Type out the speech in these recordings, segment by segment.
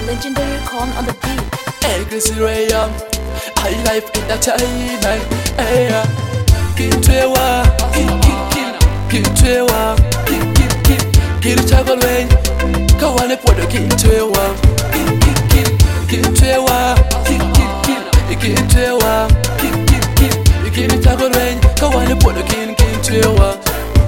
legendary Con on the beat. Hey, Chris Ray, high life entertainment. Hey, Kitwewa, Kitwewa, Kitwewa, Kawane Podo Kitwewa, Kitwewa, Kitwewa, Kitwewa, Kawane Podo Kitwewa.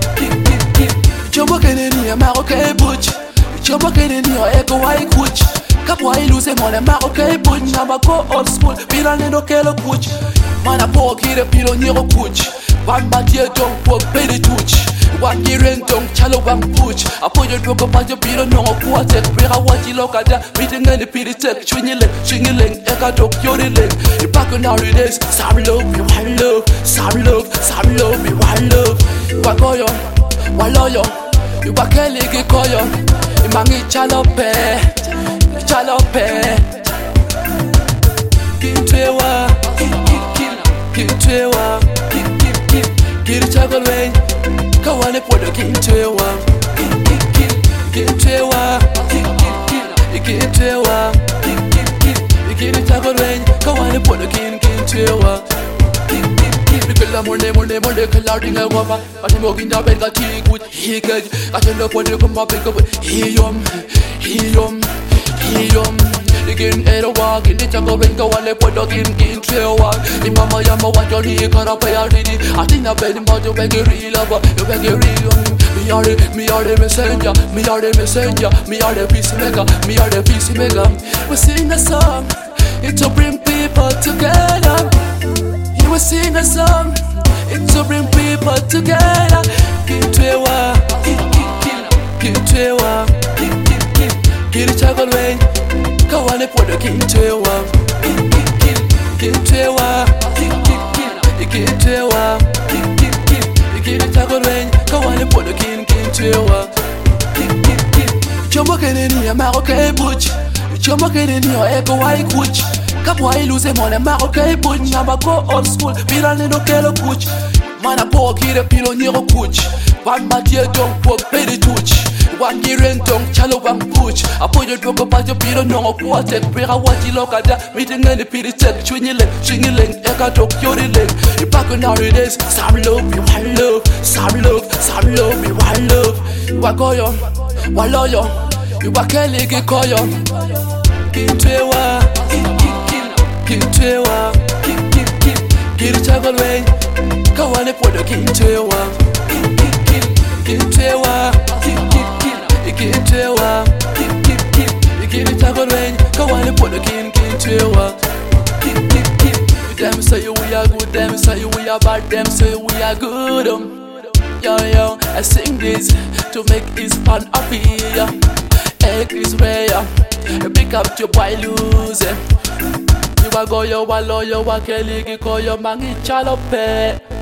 Jumbo Kennedy, Maroke Butch. Jumbo Kennedy, Echo White Kuch. Kapwa iluse mole Maroke Butch. Namba go old school, pila nendo kelo kuch. Mana po kire pilo nyero kuch. Wan batie dong po pedi tuch. Wan giren dong chalo wang puch. Apoyo doko pajo pilo nongo kuatek. Pira wachi lokada, piti ngeni piti tek. Swingileng, eka dok yori leng. Ipako nowadays, some love, me one love. Some love, me one love. Wagoyo, waloyo. Iwakeli gikoyo. Imangi chalope. Kitwewa, Kitwewa, Kitwewa, Kawane Podo Kitwewa, Kitwewa, Kitwewa, Kitwewa, Kawane Podo Kitwewa. Kila monde clouding a woman, but I'm walking down bed, got tea good, he good. I don't know what you come up with, he Again, a walk in the jungle and go on a put dog in Trail. The mama yama what your knee got up already. I think I bet about you beg a real lover, you beg a real. Me are the messenger, me are the messenger, me are the peacemaker, me are the peacemaker. We sing a song, it's to bring people together. You will sing a song, it's to bring people together. Kitwewa, Kitwewa, Kitwewa, Kawane Podo Kitwewa, Kitwewa, Kitwewa, Kitwewa, Kawane Podo Kitwewa. Jumbo Kennedy, Maroke Butch. Jumbo Kennedy, Echo White Kuch. Kapwa iluse mole Maroke Butch. Namba go old school, pila nendo kelo kuch. Mana po kire pilo nyero kuch. Wan batie dong po pedi tuch. Wan giren dong chalo wang puch. Apoyo doko pajo pilo nongo kuatek. Pira wachi lokada, meeting ngeni pidi tek. Swingileng, eka dok yori leng. Ipako nowadays, some love, me one love. Some love, me one love. Wagoyo, waloyo, iwakeli gikoyo. Kitwewa, Kitwewa, Kitwewa, Kawane Podo Kitwewa, Kitwewa, Kitwewa, Kitwewa, Kawane Podo Kitwewa. Them say we are good, them say we are bad, them say we are good. Yo, I sing this to make his fan happy. Hey, Chris Ray, pick up your boy losing. You are go yo, walo yo, wakeli giko yo, mangi chalope.